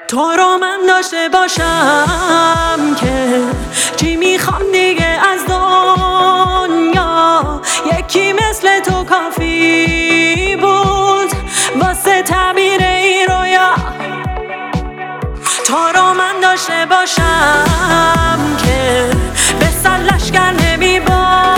تو رو من داشته باشم که چی میخوام دیگه از دنیا. یکی مثل تو کافی بود واسه تعبیر این رویا. تو رو من داشته باشم که به سر لشکر نمیبارم.